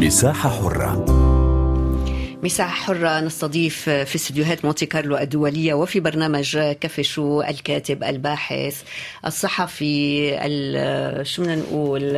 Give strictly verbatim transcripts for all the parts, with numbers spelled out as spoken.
مساحة حرة. مساحة حرة نستضيف في استديوهات مونتي كارلو الدولية وفي برنامج كفشو الكاتب الباحث الصحفي شو بدنا نقول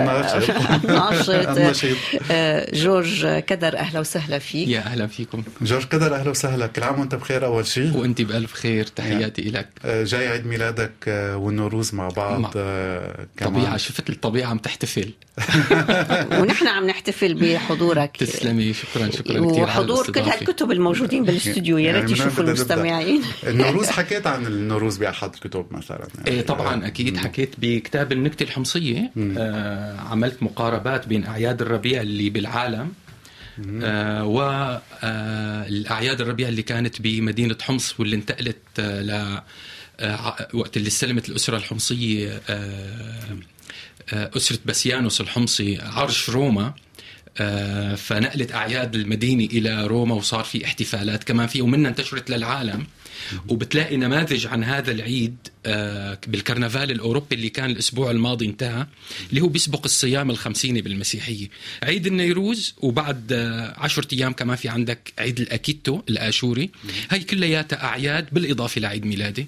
الناشط جورج كدر. أهلا وسهلا فيك. يا أهلا فيكم جورج كدر، أهلا وسهلا. كل عام وأنت بخير أول شيء. وأنت بألف خير، تحياتي يعني. إلك. جاي عيد ميلادك والنوروز مع بعض مع... كمان طبيعة، شفت الطبيعة عم تحتفل ونحن عم نحتفل بحضورك. تسلمي، شكرا شكرا كثير. وحضور كل هالكتب الموجودين بالاستوديو، يا ريت يشوفوا المستمعين. النوروز حكيت عن النوروز بأحد الكتب مثلا يعني. إيه طبعا أكيد. حكيت بكتاب النكتة الحمصية. آه عملت مقاربات بين أعياد الربيع اللي بالعالم آه والأعياد الربيع اللي كانت بمدينة حمص واللي انتقلت آه ل آه وقت اللي استلمت الأسرة الحمصية آه أسرة بسيانوس الحمصي عرش روما. آه فنقلت أعياد المدينة إلى روما وصار في احتفالات كمان فيه، ومنها انتشرت للعالم. وبتلاقي نماذج عن هذا العيد آه بالكرنفال الأوروبي اللي كان الأسبوع الماضي انتهى، اللي هو بيسبق الصيام الخمسيني بالمسيحية. عيد النيروز، وبعد آه عشرة أيام كمان في عندك عيد الأكيتو الآشوري. هاي كلياتها أعياد بالإضافة لعيد ميلادي،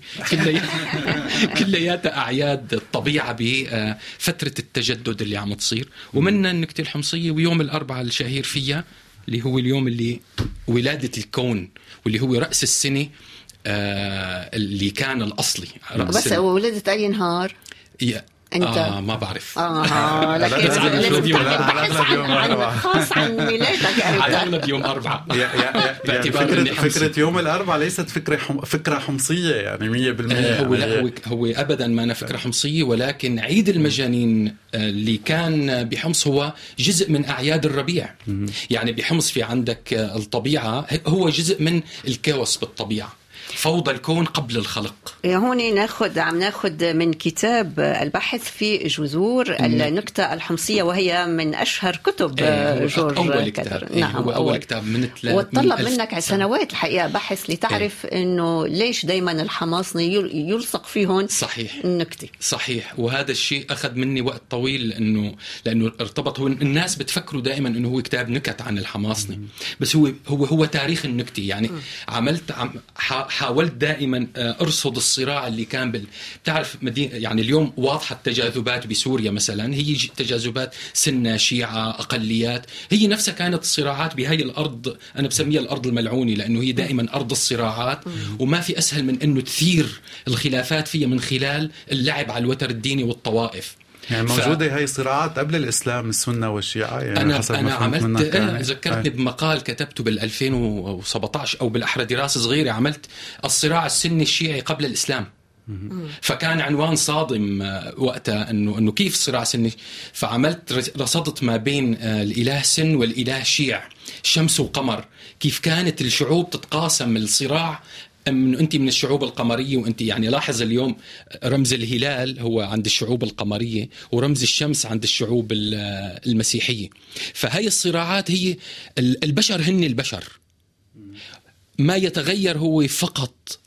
كلياتها أعياد الطبيعة بفترة التجدد اللي عم تصير. ومنها النكتة الحمصية ويوم الأربعاء الشهير فيها اللي هو اليوم اللي ولادة الكون، واللي هو رأس السنة آه اللي كان الأصلي. بس ولدت أي نهار؟ أنت آه ما بعرف. آه لكن لازم تعمل خاص عن ميلادك. على يوم أربعة. فكرة فكرة يوم الأربعة ليست فكرة حم... فكرة حمصية يعني مية بالمية. آه هو لا هو, هو أبدا ما أنا فكرة حمصية، ولكن عيد المجانين اللي كان بحمص هو جزء من أعياد الربيع. يعني بحمص في عندك الطبيعة هو جزء من الكاوس بالطبيعة، فوضى الكون قبل الخلق. هون ناخد عم ناخد من كتاب البحث في جذور النكتة الحمصية، وهي من أشهر كتب جورج أول كتاب. نعم هو أول كتاب من تلا... وطلب من منك سنوات الحقيقة بحث لتعرف إيه؟ إنه ليش دايما الحماصنة يلصق فيهن صحيح النكتة. صحيح. وهذا الشيء أخذ مني وقت طويل، لأنه لأنه ارتبط. هو الناس بتفكروا دائما إنه هو كتاب نكت عن الحماصنة، بس هو هو هو تاريخ النكتة. يعني م. عملت عم حاولت دائما أرصد الصراع اللي كان بال... بتعرف مدينة يعني اليوم واضحة التجاذبات بسوريا مثلا، هي تجاذبات سنة شيعة أقليات، هي نفسها كانت الصراعات بهاي الأرض. أنا بسميها الأرض الملعونة لأنه هي دائما أرض الصراعات، وما في أسهل من أنه تثير الخلافات فيها من خلال اللعب على الوتر الديني والطوائف. يعني موجودة ف... هاي صراعات قبل الإسلام، السنة والشيعة. يعني أنا أنا عملت أنا ذكرتني بمقال كتبته بالألفين وسبعتاشر أو بالأحرى دراسة صغيرة، عملت الصراع السني الشيعي قبل الإسلام. فكان عنوان صادم وقتها إنه إنه كيف صراع سني. فعملت رصدت ما بين الإله سن والإله شيع، شمس وقمر، كيف كانت الشعوب تتقاسم الصراع. من أنت من الشعوب القمرية، وأنت يعني لاحظ اليوم رمز الهلال هو عند الشعوب القمرية، ورمز الشمس عند الشعوب المسيحية. فهي الصراعات هي البشر، هن البشر ما يتغير هو فقط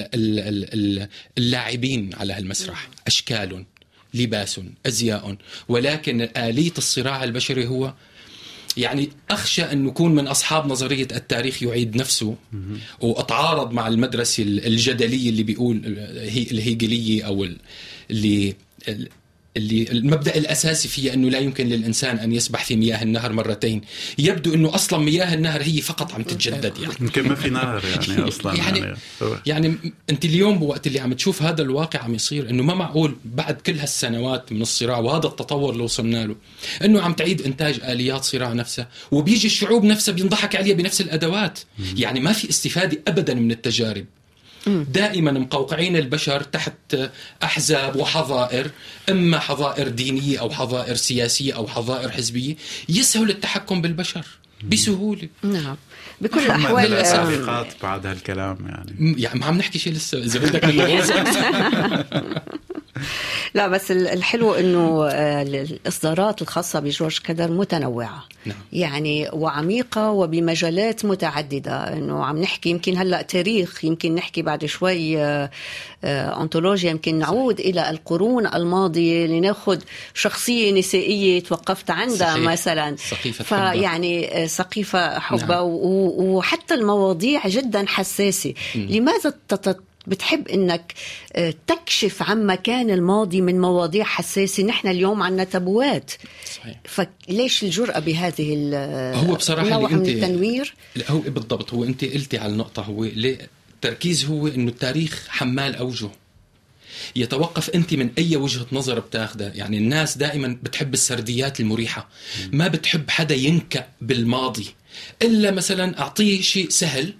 اللاعبين على هالمسرح، أشكال، لباس، أزياء، ولكن آلية الصراع البشري هو يعني أخشى أن نكون من أصحاب نظرية التاريخ يعيد نفسه، وأتعارض مع المدرسة الجدلية اللي بيقول هي الهيجلية أو اللي اللي المبدأ الأساسي فيه أنه لا يمكن للإنسان أن يسبح في مياه النهر مرتين. يبدو أنه أصلا مياه النهر هي فقط عم تتجدد، يعني يمكن ما في نهر يعني أصلا. يعني, يعني, يعني أنت اليوم بوقت اللي عم تشوف هذا الواقع عم يصير، أنه ما معقول بعد كل هالسنوات من الصراع وهذا التطور اللي وصلنا له أنه عم تعيد إنتاج آليات صراع نفسها، وبيجي الشعوب نفسها بينضحك عليها بنفس الأدوات. يعني ما في استفادة أبدا من التجارب. دائما مقوقعين البشر تحت أحزاب وحظائر، إما حظائر دينية أو حظائر سياسية أو حظائر حزبية، يسهل التحكم بالبشر بسهولة. نعم بكل الأحوال. السابقات بعد هالكلام يعني يعني ما عم نحكي شيء لسه إذا بدك من لا بس الحلو انه الاصدارات الخاصه بجورج كدر متنوعه. نعم. يعني وعميقه وبمجالات متعدده، انه عم نحكي يمكن هلا تاريخ، يمكن نحكي بعد شوي أنطولوجيا، يمكن نعود صحيح. إلى القرون الماضية لنأخذ شخصية نسائية توقفت عندها صحيح. مثلا سقيفة فيعني سقيفة حبة. نعم. وحتى المواضيع جدا حساسة. م. لماذا بتحب إنك تكشف عن مكان الماضي من مواضيع حساسة؟ نحن اليوم عنا تبوات صحيح. فليش الجرأة بهذه هو بصراحة النوع من التنوير؟ هو بالضبط، هو أنت قلتي على النقطة. هو ليه التركيز هو إنه التاريخ حمال أوجه، يتوقف أنت من أي وجهة نظر بتاخدها. يعني الناس دائما بتحب السرديات المريحة، ما بتحب حدا ينكأ بالماضي، إلا مثلا أعطيه شيء سهل،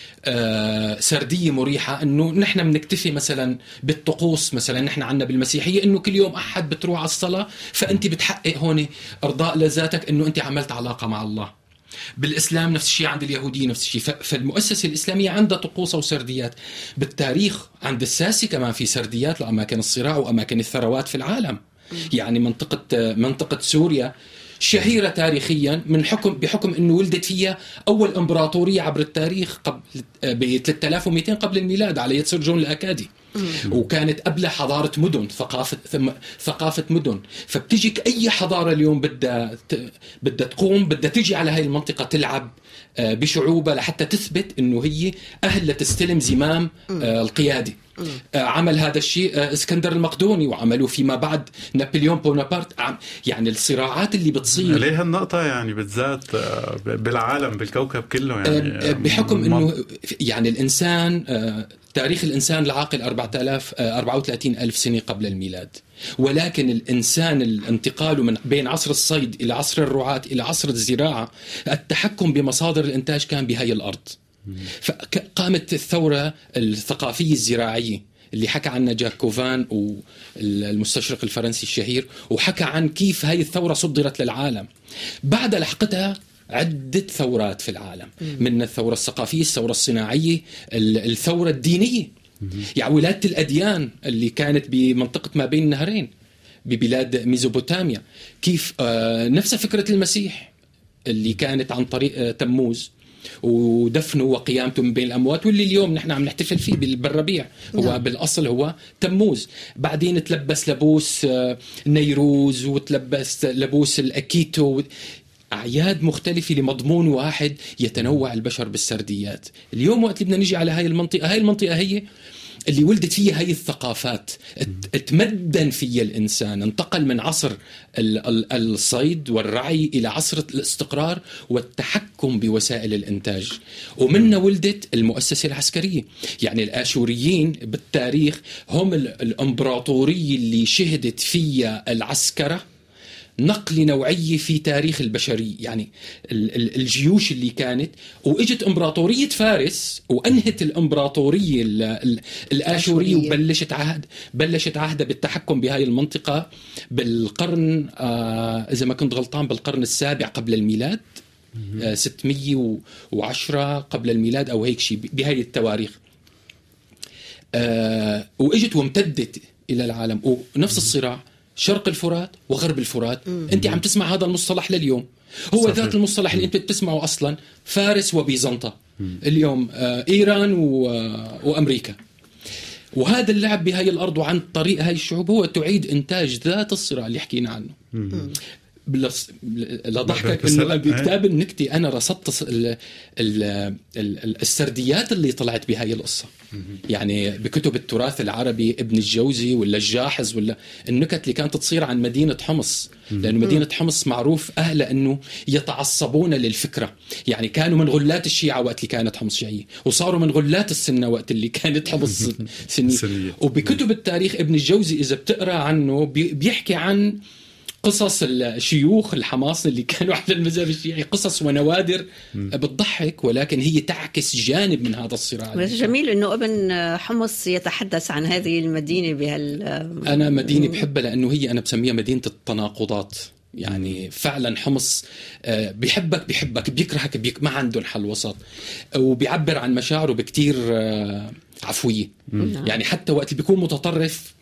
آه سردية مريحة، إنه نحن بنكتفي مثلا بالطقوس. مثلا نحن عنا بالمسيحية إنه كل يوم أحد بتروح على الصلاة، فأنت بتحقق هون إرضاء لذاتك إنه أنت عملت علاقة مع الله. بالإسلام نفس الشيء، عند اليهودية نفس الشيء. فالمؤسسة الإسلامية عندها طقوس وسرديات. بالتاريخ عند الساسي كمان في سرديات لأماكن الصراع وأماكن الثروات في العالم. يعني منطقة منطقة سوريا شهيرة تاريخيا من حكم بحكم إنه ولدت فيها أول إمبراطورية عبر التاريخ قبل ب ثلاثة آلاف ومئتين قبل الميلاد على يد سرجون الأكادي. وكانت قبل حضارة مدن، ثقافة ثقافة مدن. فبتجيك أي حضارة اليوم بدها بدها تقوم، بدها تيجي على هاي المنطقة تلعب بشعوبة لحتى تثبت إنه هي أهل لتستلم زمام القيادة. عمل هذا الشيء اسكندر المقدوني، وعملوا فيما بعد نابليون بونابرت. يعني الصراعات اللي بتصير ليه هالنقطة يعني بالذات بالعالم بالكوكب كله، يعني بحكم إنه يعني الإنسان، تاريخ الإنسان العاقل أربعة آلاف وأربعة وثلاثين ألف سنة قبل الميلاد، ولكن الإنسان الانتقال من بين عصر الصيد إلى عصر الرعاة إلى عصر الزراعة، التحكم بمصادر الإنتاج كان بهاي الأرض. فقامت الثورة الثقافية الزراعية اللي حكى عنها جاك كوفان والمستشرق الفرنسي الشهير، وحكى عن كيف هاي الثورة صدرت للعالم. بعد لحقتها عدة ثورات في العالم، من الثورة الثقافية، الثورة الصناعية، الثورة الدينية. يعني ولادة الأديان اللي كانت بمنطقة ما بين النهرين ببلاد ميزوبوتاميا، كيف آه نفس فكرة المسيح اللي كانت عن طريق آه تموز ودفنه وقيامته من بين الأموات، واللي اليوم نحن عم نحتفل فيه بالربيع. هو نعم. بالأصل هو تموز. بعدين تلبس لبوس آه نيروز، وتلبس لبوس الأكيتو، أعياد مختلفة لمضمون واحد يتنوع البشر بالسرديات. اليوم وقت بدنا نجي على هاي المنطقة، هاي المنطقة هي اللي ولدت فيها هاي الثقافات، اتمدن فيها الإنسان، انتقل من عصر الصيد والرعي إلى عصر الاستقرار والتحكم بوسائل الإنتاج. ومنها ولدت المؤسسة العسكرية. يعني الآشوريين بالتاريخ هم الإمبراطورية اللي شهدت فيها العسكرة نقل نوعية في تاريخ البشرية. يعني الجيوش اللي كانت، وإجت إمبراطورية فارس وأنهت الإمبراطورية الآشورية، وبلشت عهد بلشت عهدها بالتحكم بهاي المنطقة بالقرن آه إذا ما كنت غلطان بالقرن السابع قبل الميلاد، آه ستمية وعشرة قبل الميلاد أو هيك شيء بهاي التواريخ. آه وإجت وامتدت إلى العالم. ونفس الصراع شرق الفرات وغرب الفرات. مم. انت عم تسمع هذا المصطلح لليوم، هو صحيح. ذات المصطلح اللي انت بتسمعه اصلا فارس وبيزنطة اليوم، آه ايران و... آه وامريكا. وهذا اللعب بهاي الارض، وعن طريق هاي الشعوب هو تعيد انتاج ذات الصراع اللي حكينا عنه. بلس لضحكك انه بكتاب النكتة انا رصدت ال... ال... ال... السرديات اللي طلعت بهاي القصة. يعني بكتب التراث العربي، ابن الجوزي ولا الجاحظ، ولا النكت اللي كانت تصير عن مدينة حمص. لأن مدينة حمص معروف أهلها أنه يتعصبون للفكرة. يعني كانوا من غلات الشيعة وقت اللي كانت حمص شيعية، وصاروا من غلات السنة وقت اللي كانت حمص سنية. وبكتب التاريخ ابن الجوزي إذا بتقرأ عنه بيحكي عن قصص الشيوخ الحماس اللي كانوا على المذهب الشيعي، قصص ونوادر بتضحك، ولكن هي تعكس جانب من هذا الصراع. جميل انه ابن حمص يتحدث عن هذه المدينة بهال انا مدينة بحبها لانه هي انا بسميها مدينة التناقضات. يعني فعلا حمص بيحبك بيحبك بيكرهك بيك، ما عندهم حل وسط، وبيعبر عن مشاعره بكتير عفوية. يعني حتى وقت اللي بيكون متطرف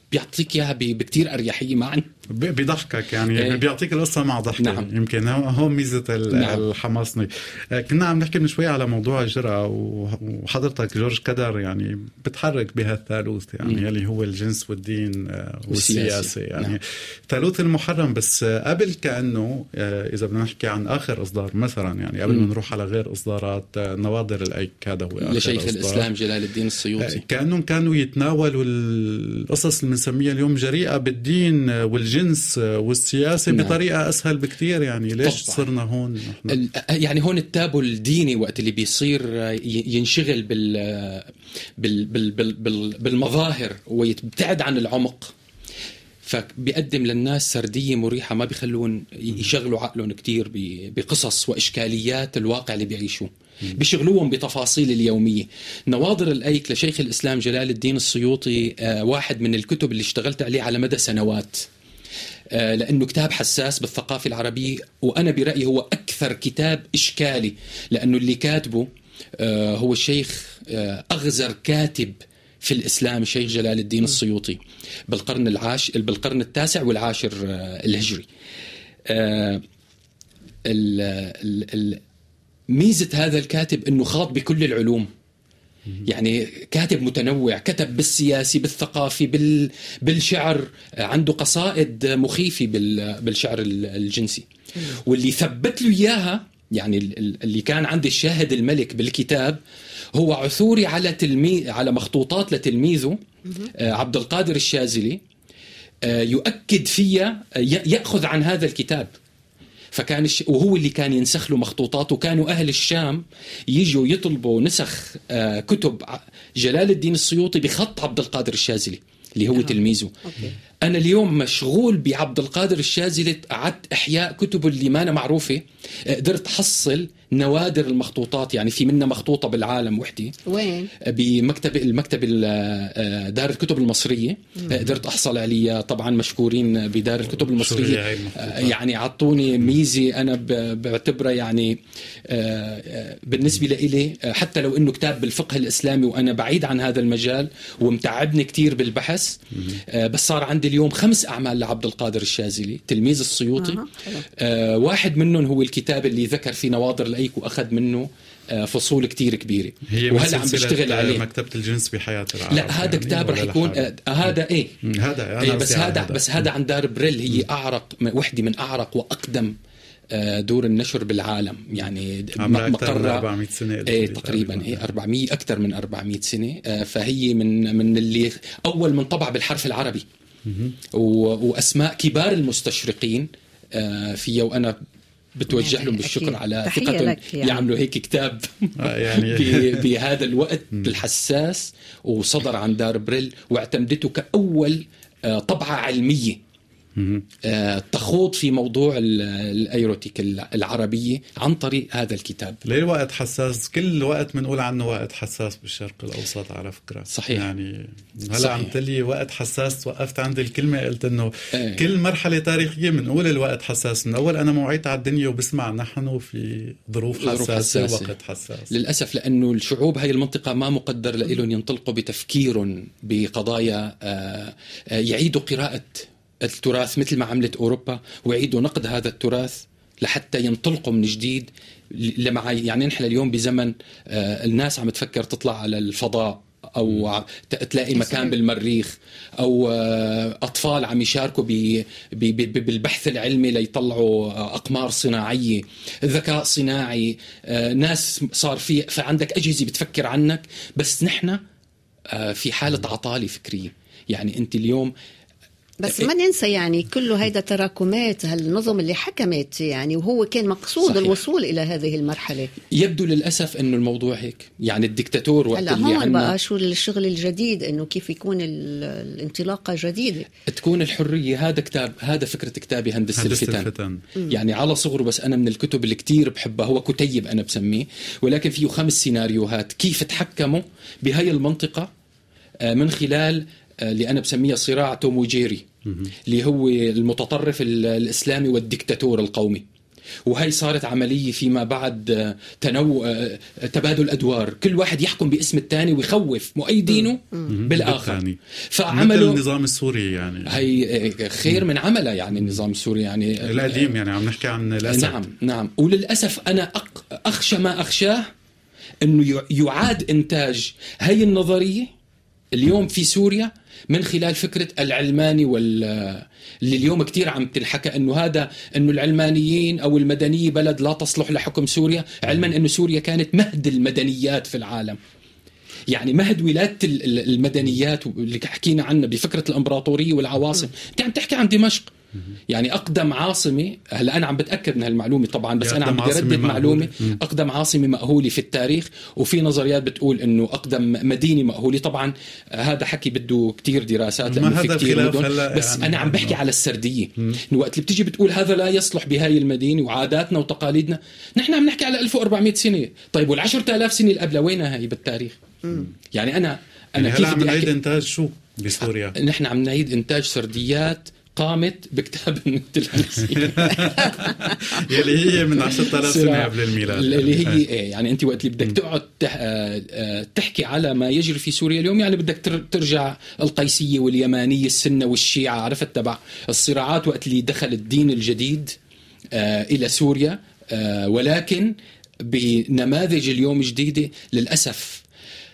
بيعطيك اياها بكتير اريحيه معا بيضحكك يعني ايه. بيعطيك القصه مع ضحك. نعم. يمكن هون ميزه نعم. الحماسني. كنا عم نحكي من شوي على موضوع الجرأة وحضرتك جورج كدر يعني بتحرك بهالثالوث يعني م. يلي هو الجنس والدين والسياسه يعني نعم. ثالوث المحرم. بس قبل كأنه اذا بدنا نحكي عن اخر اصدار مثلا يعني قبل ما نروح على غير اصدارات نواظر الايك هذا هو لشيخ الاسلام جلال الدين السيوطي كأنهم كانوا يتناولوا القصص اللي بنسميها اليوم جريئة بالدين والجنس والسياسة نعم. بطريقة أسهل بكتير يعني ليش طبعا. صرنا هون ال... يعني هون التابو الديني وقت اللي بيصير ينشغل بال... بال... بال... بال... بال... بالمظاهر ويبتعد عن العمق فبيقدم للناس سردية مريحة ما بيخلون يشغلوا عقلهم كتير بقصص وإشكاليات الواقع اللي بيعيشوه بيشغلوهم بتفاصيل اليومية. نواظر الأيك لشيخ الإسلام جلال الدين السيوطي واحد من الكتب اللي اشتغلت عليه على مدى سنوات لأنه كتاب حساس بالثقافة العربية وأنا برأيي هو أكثر كتاب إشكالي لأنه اللي كاتبه هو الشيخ أغزر كاتب في الإسلام الشيخ جلال الدين السيوطي بالقرن العاشر بالقرن التاسع والعاشر الهجري. ميزة هذا الكاتب أنه خاض بكل العلوم يعني كاتب متنوع كتب بالسياسي بالثقافي بال... بالشعر عنده قصائد مخيفة بال... بالشعر الجنسي واللي ثبت له إياها يعني اللي كان عند الشاهد الملك بالكتاب هو عثوري على تلميذ على مخطوطات لتلميذه عبد القادر الشاذلي يؤكد فيها يأخذ عن هذا الكتاب فكان الش... وهو اللي كان ينسخ له مخطوطاته. وكانوا أهل الشام يجوا يطلبوا نسخ كتب جلال الدين السيوطي بخط عبد القادر الشاذلي اللي هو تلميذه. أوكي. أنا اليوم مشغول بعبد القادر الشاذلي قعدت إحياء كتبه اللي ما أنا معروفة قدرت أحصل نوادر المخطوطات يعني في منها مخطوطة بالعالم وحدي وين بمكتب المكتب دار الكتب المصرية مم. قدرت أحصل عليها طبعا مشكورين بدار الكتب المصرية يعني عطوني ميزة أنا بعتبرها يعني بالنسبة لي حتى لو إنه كتاب بالفقه الإسلامي وأنا بعيد عن هذا المجال ومتعبني كتير بالبحث مم. بس صار عندي اليوم خمس أعمال لعبد القادر الشاذلي تلميذ السيوطي آه واحد منهم هو الكتاب اللي ذكر في نواظر الأيك وأخذ منه آه فصول كتير كبيرة وهلا عم بيشتغل عليه مكتبة الجنس بحياة العرب. لا هذا يعني كتاب رح يكون آه هذا إيه هذا إيه بس هذا هذا بس هذا عن دار بريل هي أعرق وحدة من أعرق وأقدم دور النشر بالعالم يعني مقرة أربعمية سنة ايه تقريبا ايه أربعمية أكثر من أربعمية سنة فهي من من اللي أول من طبع بالحرف العربي وأسماء كبار المستشرقين فيها وأنا بتوجه لهم بالشكر على ثقة يعني. يعملوا هيك كتاب يعني بهذا الوقت الحساس وصدر عن دار بريل واعتمدته كأول طبعة علمية تخوض في موضوع الأيروتيك العربية عن طريق هذا الكتاب. ليه وقت حساس؟ كل وقت منقول عنه وقت حساس بالشرق الأوسط على فكرة. صحيح. يعني هلا عم تلي وقت حساس وقفت عند الكلمة قلت إنه ايه. كل مرحلة تاريخية منقول الوقت حساس. من أول أنا موعيت على الدنيا وبسمع نحن في ظروف حساسة ووقت حساس. للأسف لأنه الشعوب هاي المنطقة ما مقدر لهم ينطلقوا بتفكير بقضايا يعيدوا قراءة التراث مثل ما عملت أوروبا ويعيدوا نقد هذا التراث لحتى ينطلقوا من جديد. لما يعني نحن اليوم بزمن الناس عم تفكر تطلع على الفضاء أو تلاقي مكان بالمريخ أو أطفال عم يشاركوا بالبحث العلمي ليطلعوا أقمار صناعية ذكاء صناعي ناس صار في فعندك أجهزة بتفكر عنك بس نحن في حالة عطالة فكرية. يعني أنت اليوم بس ما ننسى يعني كله هيدا تراكمات هالنظم اللي حكمت يعني وهو كان مقصود صحيح. الوصول إلى هذه المرحلة. يبدو للأسف إنه الموضوع هيك يعني الدكتاتور وقت اللي هون بقى شو الشغل الجديد إنه كيف يكون الانطلاقة جديدة تكون الحرية. هذا كتاب هذا فكرة كتابي هندسة الفتن, الفتن. يعني على صغره بس أنا من الكتب اللي كتير بحبها هو كتيب أنا بسميه ولكن فيه خمس سيناريوهات كيف تحكموا بهاي المنطقة من خلال اللي أنا بسميه صراع توم وجيري اللي هو المتطرف الإسلامي والدكتاتور القومي وهي صارت عملية فيما بعد تنو تبادل أدوار، كل واحد يحكم باسم الثاني ويخوف مؤيدينه بالآخر. فعملوا مثل النظام السوري يعني، هي خير من عمله يعني النظام السوري يعني القديم يعني عم نحكي عن الأسف. نعم نعم. وللأسف أنا أخشى ما أخشاه أنه يعاد إنتاج هاي النظرية اليوم في سوريا من خلال فكرة العلماني وال اللي اليوم كتير عم تنحكى أنه هذا أنه العلمانيين أو المدنية بلد لا تصلح لحكم سوريا، علما أنه سوريا كانت مهد المدنيات في العالم، يعني مهد ولادة المدنيات اللي حكينا عنها بفكرة الإمبراطورية والعواصم. أنت عم تحكي عن دمشق، يعني أقدم عاصمة، هلا أنا عم بتأكد من هالمعلومة طبعا، بس أنا عم بردد معلومة، أقدم عاصمة مأهولة في التاريخ، وفي نظريات بتقول إنه أقدم مدينة مأهولة. طبعا هذا حكي بده كتير دراسات لأنه في كتير مدن، بس يعني أنا عم بحكي على السردية. وقت اللي بتيجي بتقول هذا لا يصلح بهاي المدينة وعاداتنا وتقاليدنا، نحن عم نحكي على ألف وأربعمائة سنة. طيب والعشرة آلاف سنة اللي قبل وينها هي بالتاريخ؟ يعني أنا أنا يعني كيف عم نعيد إنتاج شو بسوريا؟ نحن عم نعيد إنتاج سرديات قامت بكتاب النت العنسي يلي هي من عشرة آلاف سنة قبل الميلاد، اللي هي إيه يعني أنت وقت اللي بدك تقعد تحكي على ما يجري في سوريا اليوم، يعني بدك ترجع القيسية واليمانية، السنة والشيعة، عرفت تبع الصراعات وقت اللي دخل الدين الجديد إلى سوريا، ولكن بنماذج اليوم جديدة للأسف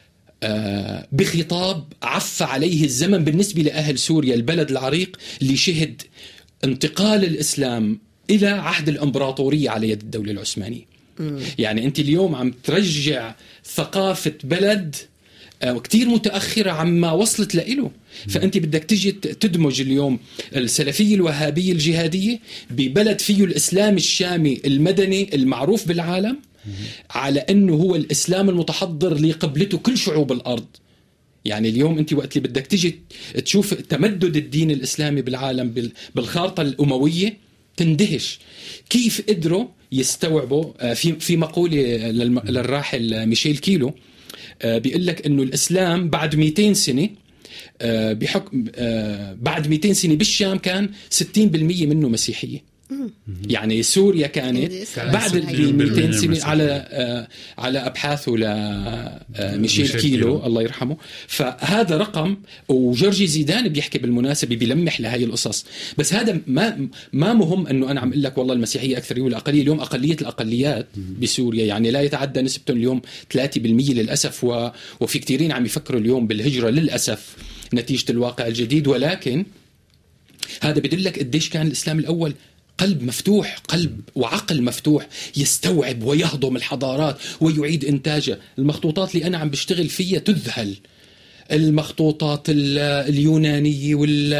بخطاب عف عليه الزمن بالنسبة لأهل سوريا، البلد العريق اللي شهد انتقال الإسلام إلى عهد الإمبراطورية على يد الدولة العثمانية. م. يعني أنت اليوم عم ترجع ثقافة بلد كتير متأخرة عما وصلت لإله، فأنت بدك تجي تدمج اليوم السلفية الوهابية الجهادية ببلد فيه الإسلام الشامي المدني المعروف بالعالم على أنه هو الإسلام المتحضر اللي قبلته كل شعوب الأرض. يعني اليوم أنت وقت اللي بدك تجي تشوف تمدد الدين الإسلامي بالعالم بالخارطة الأموية تندهش كيف قدروا يستوعبوا. في في مقولة للراحل ميشيل كيلو بيقول لك أنه الإسلام بعد مئتين سنة بحكم بعد مئتين سنة بالشام كان ستين بالمئة منه مسيحية. يعني سوريا كانت بعد مئتين سنة على على أبحاثه لميشيل كيلو الله يرحمه. فهذا رقم، وجورجي زيدان بيحكي بالمناسبة بيلمح لهاي القصص. بس هذا ما ما مهم أنه أنا عم أقول لك والله المسيحية أكثر ولا أقلية. اليوم أقلية الأقليات بسوريا يعني لا يتعدى نسبتهم اليوم ثلاثة بالمئة للأسف، وفي كثيرين عم يفكروا اليوم بالهجرة للأسف نتيجة الواقع الجديد. ولكن هذا بدلك قديش كان الإسلام الأول قلب مفتوح، قلب وعقل مفتوح يستوعب ويهضم الحضارات ويعيد إنتاجها. المخطوطات اللي أنا عم بشتغل فيها تذهل، المخطوطات اليونانية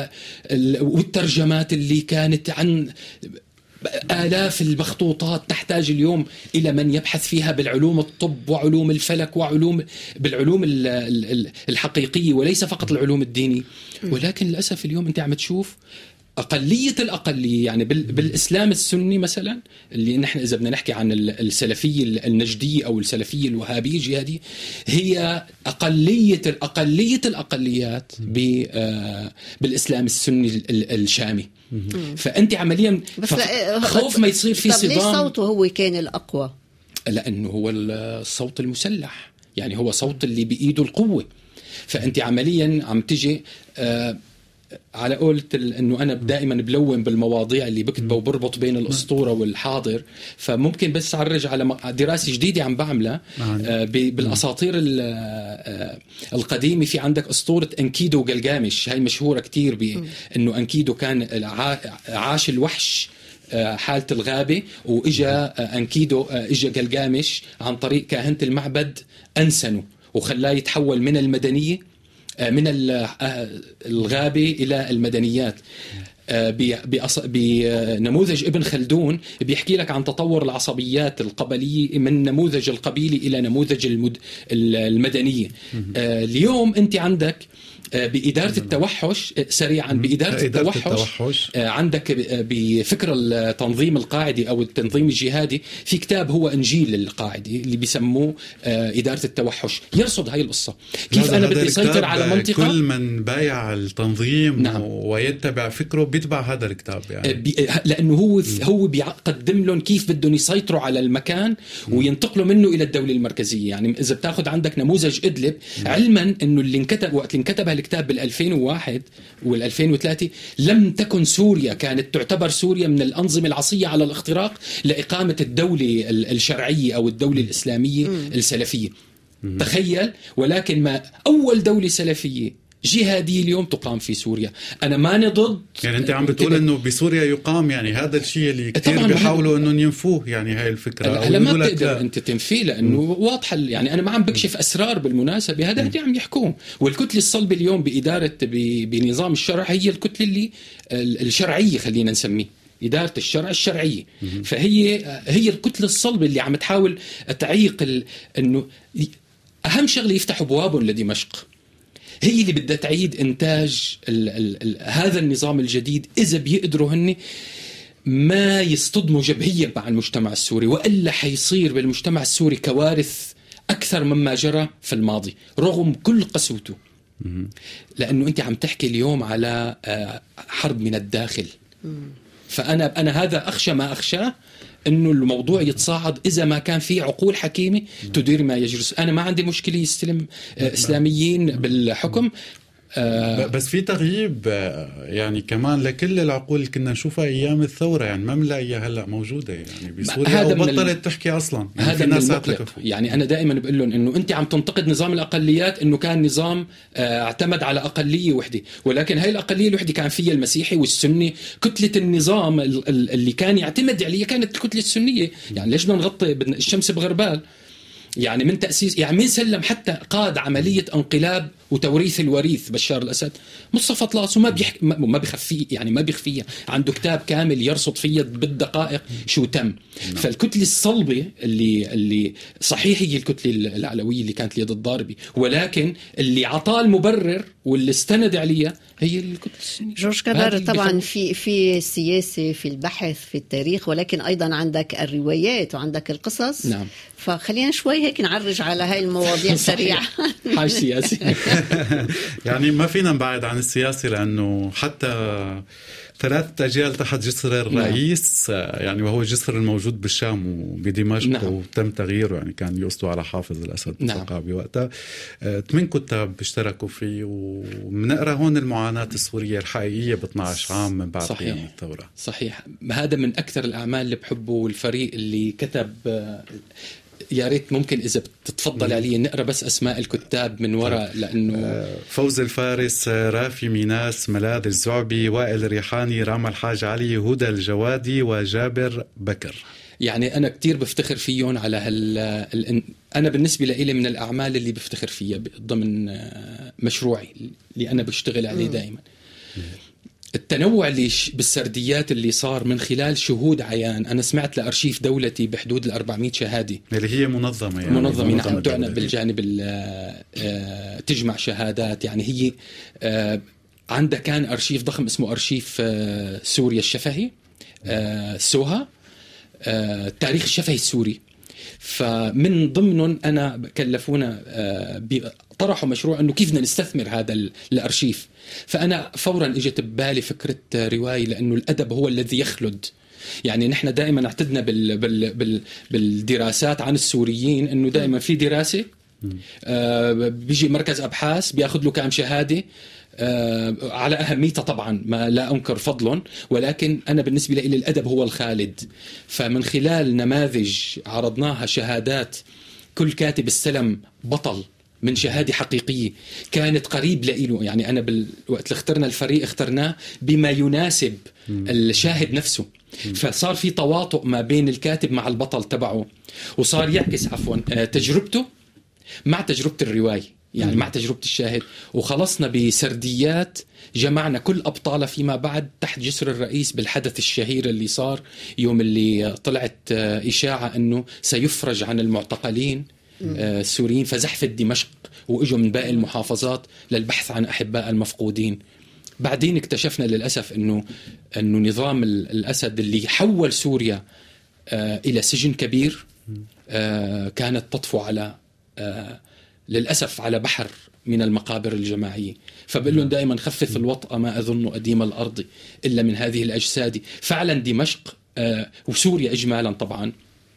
والترجمات اللي كانت عن آلاف المخطوطات تحتاج اليوم إلى من يبحث فيها بالعلوم الطب وعلوم الفلك وعلوم بالعلوم الحقيقية وليس فقط العلوم الدينية. ولكن للأسف اليوم أنت عم تشوف أقلية الأقلية يعني بالإسلام السني مثلا، اللي نحن إذا بدنا نحكي عن السلفية النجدية أو السلفية الوهابية الجهادية، هي أقلية الأقلية الأقليات بالإسلام السني الشامي. فأنت عمليا خوف ما يصير في صدام. ليش صوته هو كان الأقوى؟ لأنه هو الصوت المسلح، يعني هو صوت اللي بإيده القوة. فأنت عمليا عم تجي آه على قولة انه انا دائما بلون بالمواضيع اللي بكتبه وبربط بين الاسطوره والحاضر. فممكن بس اعرج على دراسه جديده عم بعملها بالاساطير القديمه. في عندك اسطوره انكيدو وجلجامش، هاي مشهوره كتير بانه انكيدو كان عاش الوحش حالة الغابة، وإجا انكيدو إجا جلجامش عن طريق كاهنة المعبد أنسنه وخلاه يتحول من المدنية من الغابة إلى المدنيات. بنموذج ابن خلدون بيحكي لك عن تطور العصبيات القبلية من نموذج القبيلي إلى نموذج المدنية. اليوم أنت عندك بإدارة التوحش سريعا بإدارة التوحش, التوحش عندك بفكر التنظيم القاعدي أو التنظيم الجهادي في كتاب هو إنجيل القاعدي اللي بيسموه إدارة التوحش، يرصد هاي القصة كيف أنا بدي أسيطر على منطقة. كل من بايع التنظيم نعم. ويتبع فكره بيتبع هذا الكتاب يعني. لأنه هو م. هو بيقدم لهم كيف بدهم يسيطروا على المكان م. وينتقلوا منه إلى الدولة المركزية. يعني إذا بتاخد عندك نموذج إدلب م. علما إنه اللي انكتب وقت اللي انكتب هالكتاب بالألفين وواحد والألفين وثلاثة لم تكن سوريا كانت تعتبر سوريا من الأنظمة العصية على الاختراق لإقامة الدولة الشرعية أو الدولة الإسلامية م. السلفية. م. تخيل. ولكن ما أول دولة سلفية جهادية اليوم تقام في سوريا. أنا ماني ضد. يعني أنت عم بتقول إنه بسوريا يقام، يعني هذا الشيء اللي كتير بيحاولوا إنه ينفوه، يعني هاي الفكرة. هلا ما بتقدر أنت تنفيه لأنه واضحة. يعني أنا ما عم بكشف أسرار بالمناسبة، هذا اللي عم يحكوه. والكتلة الصلبة اليوم بإدارة بنظام الشرع هي الكتلة اللي الشرعية خلينا نسميه إدارة الشرع الشرعية. فهي هي الكتلة الصلبة اللي عم تحاول تعيق إنه أهم شغلة يفتحوا أبوابهم لدمشق. هي اللي بدها تعيد إنتاج ال ال ال هذا النظام الجديد إذا بيقدروا هن ما يصطدموا جبهيا مع المجتمع السوري، وإلا حيصير بالمجتمع السوري كوارث أكثر مما جرى في الماضي رغم كل قسوته. لأنه أنت عم تحكي اليوم على حرب من الداخل. فأنا أنا هذا أخشى ما أخشاه، إنه الموضوع يتصاعد إذا ما كان في عقول حكيمة تدير ما يجري. أنا ما عندي مشكلة يستلم إسلاميين بالحكم، آه بس في تغييب يعني كمان لكل العقول اللي كنا نشوفها أيام الثورة، يعني ما بنلاقيها هلا موجودة يعني بسوريا أو بطلت تحكي أصلا. يعني هذا من المقلق. يعني أنا دائما بقول لهم إنه أنت عم تنتقد نظام الأقليات إنه كان نظام آه اعتمد على أقلية وحدة، ولكن هاي الأقلية الوحدة كان فيها المسيحي والسني. كتلة النظام اللي كان يعتمد عليها كانت الكتلة السنية. يعني ليش بدنا نغطي الشمس بغربال؟ يعني من تأسيس، يعني من سلم حتى قاد عملية انقلاب وتوريث الوريث بشار الأسد مصطفى طلاس، وما بيحكي ما بيخفي، يعني ما بيخفيها، عنده كتاب كامل يرصد فيه بالدقائق شو تم. فالكتلة الصلبة اللي اللي صحيح هي الكتلة العلوية اللي كانت اليد الضاربة، ولكن اللي عطاه المبرر واللي استند عليها هي الكتلة السنية. جورج كدر طبعا في في السياسة، في البحث، في التاريخ، ولكن أيضا عندك الروايات وعندك القصص. نعم. فخلينا شوي هيك نعرج على هاي المواضيع سريعة. حاج سياسي. يعني ما فينا نبعد عن السياسي، لأنه حتى ثلاثة أجيال تحت جسر الرئيس. نعم. يعني وهو الجسر الموجود بالشام وبدمشق. نعم. وتم تغييره، يعني كان يقصدوا على حافظ الأسد. نعم. الثقافي وقتها. ثمان كتاب اشتركوا فيه، ومنقرأ هون المعاناة السورية الحقيقية ب اثنا عشر عام من بعد قيام الثورة. صحيح. هذا من أكثر الأعمال اللي بحبه الفريق اللي كتب. يا ريت ممكن إذا بتتفضل علي نقرأ بس أسماء الكتاب من وراء، لأنه فوز الفارس، رافي ميناس، ملاذ الزعبي، وائل الريحاني، رام الحاج علي، هدى الجوادي، وجابر بكر. يعني أنا كتير بفتخر فيهم على هال أنا بالنسبة لي من الأعمال اللي بفتخر فيها ضمن مشروعي اللي أنا بشتغل عليه دائما. التنوع اللي بالسرديات اللي صار من خلال شهود عيان. أنا سمعت لأرشيف دولتي بحدود الأربعمائة شهادة اللي هي منظمة، يعني منظمة نعم تعنى بالجانب تجمع شهادات. يعني هي عندها كان أرشيف ضخم اسمه أرشيف سوريا الشفهي، سوها، التاريخ الشفهي السوري. فمن ضمنهم أنا كلفونا طرحوا مشروع أنه كيف بدنا نستثمر هذا الأرشيف. فأنا فورا اجت ببالي فكرة رواية، لأنه الأدب هو الذي يخلد. يعني نحن دائما اعتدنا بال بال بال بالدراسات عن السوريين أنه دائما في دراسة آه بيجي مركز أبحاث بياخد له كام شهادة آه على أهميتها طبعا ما لا أنكر فضلهم، ولكن أنا بالنسبة لي الأدب هو الخالد. فمن خلال نماذج عرضناها شهادات كل كاتب استلم بطل من شهادة حقيقية كانت قريب لإله. يعني أنا بالوقت اللي اخترنا الفريق اخترناه بما يناسب الشاهد نفسه، فصار في تواطؤ ما بين الكاتب مع البطل تبعه، وصار يعكس عفوا تجربته مع تجربة الرواية، يعني مع تجربة الشاهد. وخلصنا بسرديات جمعنا كل أبطالها فيما بعد تحت جسر الرئيس بالحدث الشهير اللي صار يوم اللي طلعت إشاعة أنه سيفرج عن المعتقلين السوريين، فزحفت دمشق وإجوا من باقي المحافظات للبحث عن أحباء المفقودين. بعدين اكتشفنا للأسف أنه أنه نظام الأسد اللي حول سوريا آه إلى سجن كبير آه كانت تطفو على آه للأسف على بحر من المقابر الجماعية. فبقول لهم دائما خفف الوطأ ما أظن أديم الأرض إلا من هذه الأجساد. فعلا دمشق آه وسوريا إجمالا طبعا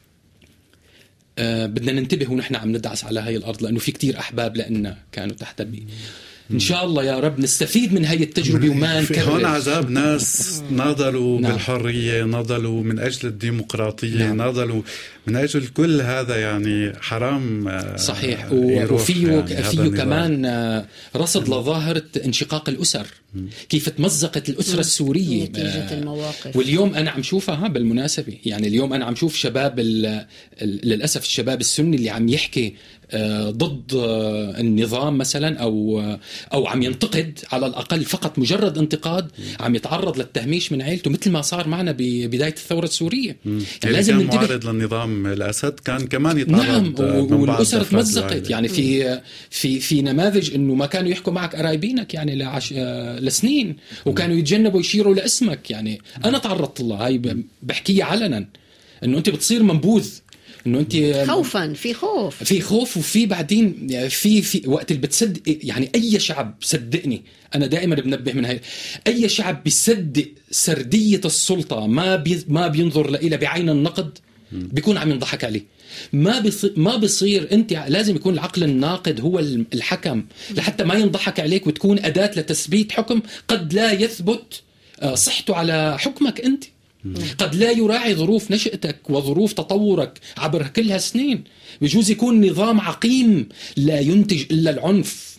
آه بدنا ننتبه ونحن عم ندعس على هاي الأرض، لأنه في كتير أحباب لأننا كانوا تحت البي. إن شاء الله يا رب نستفيد من هاي التجربة وما نكرر. هون عذاب ناس ناضلوا نعم. بالحرية، ناضلوا من أجل الديمقراطية، نعم. ناضلوا من أجل كل هذا، يعني حرام صحيح. وفيه يعني فيه كمان رصد لظاهرة انشقاق الأسر، كيف تمزقت الأسرة السورية نتيجة المواقف. واليوم أنا عم شوفها بالمناسبة، يعني اليوم أنا عم شوف شباب للأسف الشباب السني اللي عم يحكي ضد النظام مثلا أو أو عم ينتقد على الأقل، فقط مجرد انتقاد عم يتعرض للتهميش من عائلته، مثل ما صار معنا ببداية الثورة السورية. يعني لازم كان معارض للنظام الأسد كان كمان يتعرض. نعم. والأسر تمزقت يعني في في في نماذج إنه ما كانوا يحكوا معك قرايبينك يعني لعش... لسنين، وكانوا يتجنبوا يشيروا لاسمك. يعني أنا تعرضت الله، هاي بحكيها علنا، إنه أنت بتصير منبوذ، انه انت خوفا في خوف في خوف وفي بعدين في في وقت اللي بتصدق. يعني اي شعب صدقني انا دائما بنبه من هاي، اي شعب بيصدق سرديه السلطه ما بي ما بينظر لها بعين النقد بيكون عم ينضحك عليه. ما بيصير ما بيصير انت لازم يكون العقل الناقد هو الحكم لحتى ما ينضحك عليك وتكون اداه لتثبيت حكم قد لا يثبت صحته على حكمك انت. قد لا يراعي ظروف نشأتك وظروف تطورك عبر كل هالسنين. بيجوز يكون نظام عقيم لا ينتج إلا العنف،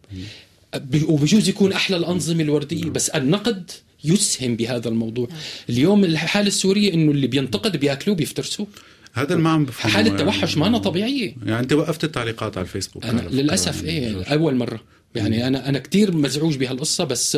وبيجوز يكون أحلى الأنظمة الوردية، بس النقد يسهم بهذا الموضوع. اليوم الحالة السورية إنه اللي بينتقد بيأكلوه بيفترسوه. هذا ما عم بفهمه. حالة توحش ما أنا طبيعية. يعني أنت وقفت التعليقات على الفيسبوك؟ أنا للأسف إيه أول مرة. يعني أنا أنا كتير مزعوج بهالقصة. بس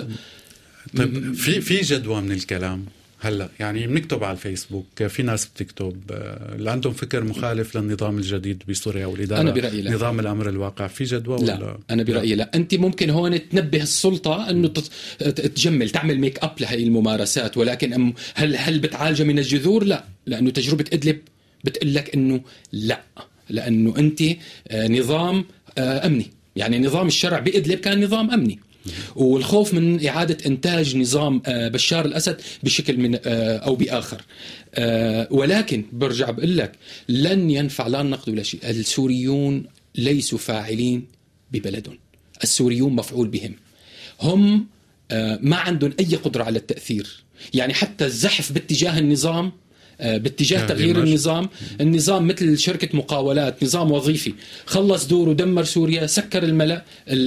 طيب في في جدوى من الكلام هلا، يعني بنكتب على الفيسبوك، في ناس بتكتب اللي عندهم فكر مخالف للنظام الجديد بسوريا والإدارة، أنا برأيي لا. نظام الأمر الواقع في جدوى لا. ولا؟ أنا برأيي لا. أنت ممكن هون تنبه السلطة أنه تجمل تعمل ميك أب لهي الممارسات، ولكن هل هل بتعالج من الجذور؟ لا، لأنه تجربة إدلب بتقلك أنه لا، لأنه أنت نظام أمني. يعني نظام الشرع بإدلب كان نظام أمني، والخوف من إعادة إنتاج نظام بشار الأسد بشكل من أو بآخر. ولكن برجع بقول لك لن ينفع لا النقد ولا شيء. السوريون ليسوا فاعلين ببلدهم، السوريون مفعول بهم. هم ما عندهم أي قدرة على التأثير. يعني حتى الزحف باتجاه النظام، باتجاه تغيير النظام، النظام مثل شركة مقاولات، نظام وظيفي، خلص دوره ودمر سوريا، سكر الملأ،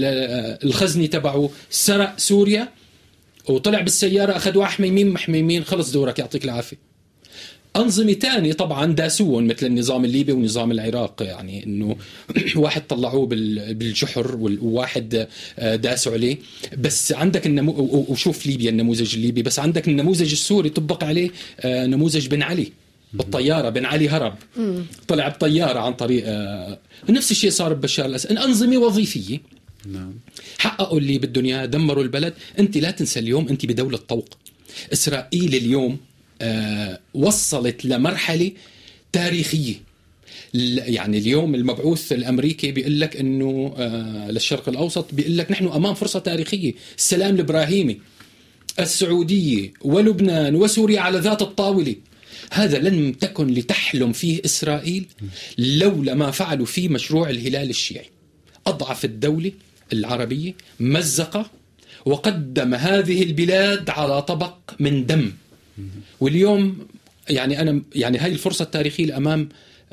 الخزني تبعه سرق سوريا وطلع بالسيارة أخذوا حميمين محميمين، خلص دورك يعطيك العافية. أنظمة تانية طبعا داسون مثل النظام الليبي ونظام العراق، يعني إنه واحد طلعوه بالجحر وواحد داسوا عليه. بس عندك النمو... وشوف ليبيا النموذج الليبي، بس عندك النموذج السوري طبق عليه نموذج بن علي بالطيارة. بن علي هرب طلع بطيارة عن طريق نفس الشيء صار ببشار الأسد. الأنظمة وظيفية حققوا اللي بالدنيا، دمروا البلد. أنت لا تنسى اليوم أنت بدولة طوق. إسرائيل اليوم آه وصلت لمرحلة تاريخية. يعني اليوم المبعوث الأمريكي بيقول لك إنه آه للشرق الأوسط بيقول لك نحن أمام فرصة تاريخية. السلام الإبراهيمي، السعودية ولبنان وسوريا على ذات الطاولة. هذا لن تكن لتحلم فيه إسرائيل لولا ما فعلوا فيه مشروع الهلال الشيعي. أضعف الدولة العربية، مزق وقدم هذه البلاد على طبق من دم. واليوم يعني أنا يعني هاي الفرصة التاريخية أمام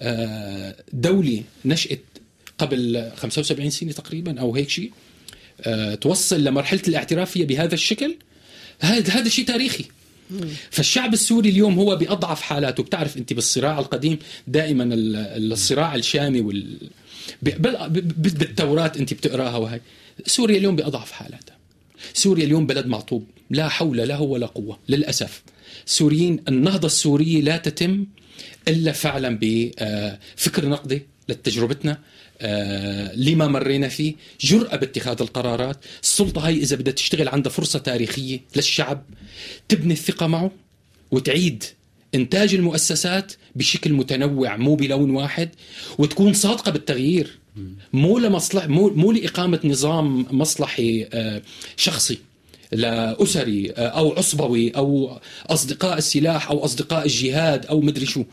دولة نشأت قبل خمسة وسبعين سنة تقريبا أو هيك شيء، توصل لمرحلة الاعترافية بهذا الشكل. هذا هذا شيء تاريخي. فالشعب السوري اليوم هو بأضعف حالاته. بتعرف أنت بالصراع القديم دائما الصراع الشامي وال بالتوراة أنت بتقراها، وهي سوريا اليوم بأضعف حالاتها. سوريا اليوم بلد معطوب، لا حول له ولا قوة للأسف. سوريين النهضة السورية لا تتم إلا فعلا بفكر نقدي لتجربتنا، آه، لما مرينا فيه، جرأة باتخاذ القرارات. السلطة هاي إذا بدها تشتغل عندها فرصة تاريخية للشعب تبني الثقة معه وتعيد إنتاج المؤسسات بشكل متنوع مو بلون واحد، وتكون صادقة بالتغيير، مو لمصلحة، مو مو لإقامة نظام مصلحي آه، شخصي لأسري آه، أو عصبوي أو أصدقاء السلاح أو أصدقاء الجهاد أو مدري شو.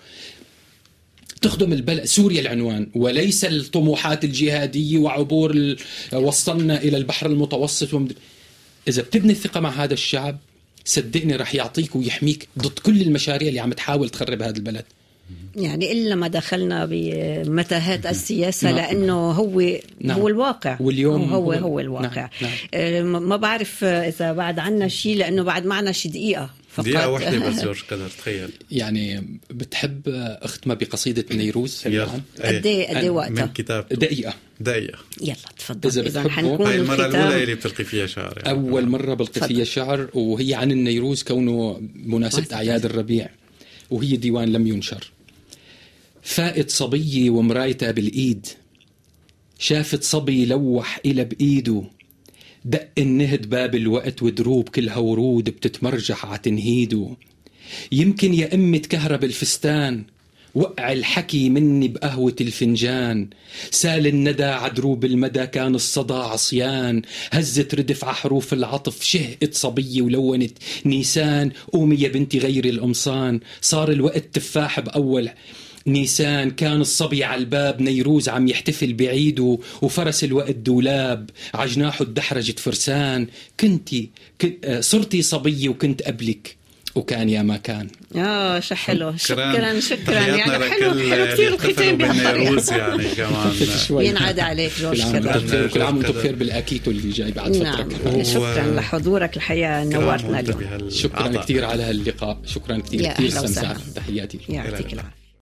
تخدم البلد. سوريا العنوان وليس الطموحات الجهادية وعبور ال... وصلنا إلى البحر المتوسط ومدري. إذا بتبني الثقة مع هذا الشعب صدقني رح يعطيك ويحميك ضد كل المشاريع اللي عم تحاول تخرب هذا البلد. يعني إلا ما دخلنا بمتاهات السياسة، نعم. لأنه هو نعم. هو الواقع، واليوم هو هو, هو الواقع. نعم. نعم. ما بعرف إذا بعد عنا شيء، لأنه بعد معنا شي دقيقة فقط. دقيقة واحدة بس جورج كدر، تخيل. يعني بتحب أختمها بقصيدة نيروز؟ قد ايه قد ايه وقتها؟ من كتاب دقيقة دقيقة. يلا تفضل. إذا بتحبوا. هاي المرة الأولى اللي بتلقي فيها شعر يعني. أول مرة بلقي فيها شعر، وهي عن النيروز كونه مناسبة أعياد الربيع، وهي ديوان لم ينشر. فائت صبية ومرايتها بالإيد، شافت صبي لوح إلى بإيده، دق النهد باب الوقت ودروب كلها ورود بتتمرجح عتنهيده. يمكن يا أمي تكهرب الفستان، وقع الحكي مني بقهوة الفنجان، سال الندى عدروب المدى كان الصدى عصيان، هزت ردف عحروف العطف شهقت صبية ولونت نيسان. قومي يا بنتي غير القمصان، صار الوقت تفاح بأول نيسان، كان الصبي على الباب نيروز عم يحتفل بعيده، وفرس الوقت دولاب عجناحه الدحرجة فرسان. كنتي صرتي صبية وكنت قبلك، وكان يا ما كان. اه شو حلو. شكرا شكرا يعني حلو حلو كثير الختام بالنيروز يعني كمان ينعاد عليك جورج كدر. كل عام وانتم بخير بالاكيتو اللي جاي بعد فتره. نعم. شكرا لحضورك الحقيقه، نورتنا اليوم. شكرا كثير على هاللقاء، شكرا كثير كثير استمتعت. تحياتي. يعطيك العافيه.